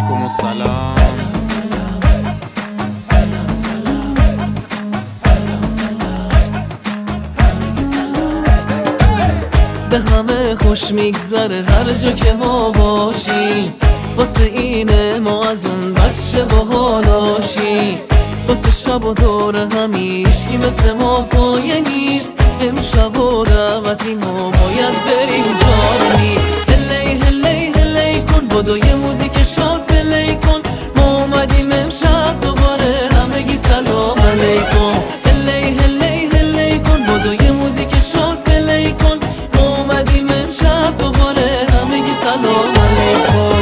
علیکم السلام. به همه خوش میگذره هر جا که ما باشیم، واسه اینه ما از اون بچه باحالاشیم. واسه شب و دور همیشگی مثل ما پایه نیست، امشب و دعوتی ما باید بریم جانی. هلی هلی هلی کن بدو یه موزیک شاد پلی کن، ما اومدیم امشب دوباره همگی سلام علیکم. هلی هلی هلی کن بدو یه موزیک شاد پلی کن، ما اومدیم امشب دوباره همگی سلام علیکم.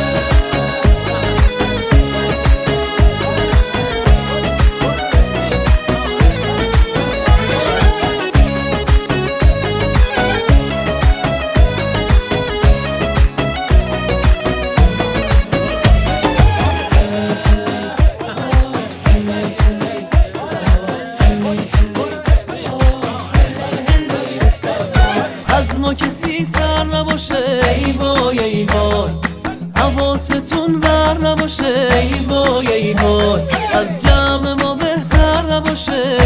از ما کسی سر نباشه ای وای ای وای، حواستون بر نباشه ای وای ای وای، از جمع ما بهتر نباشه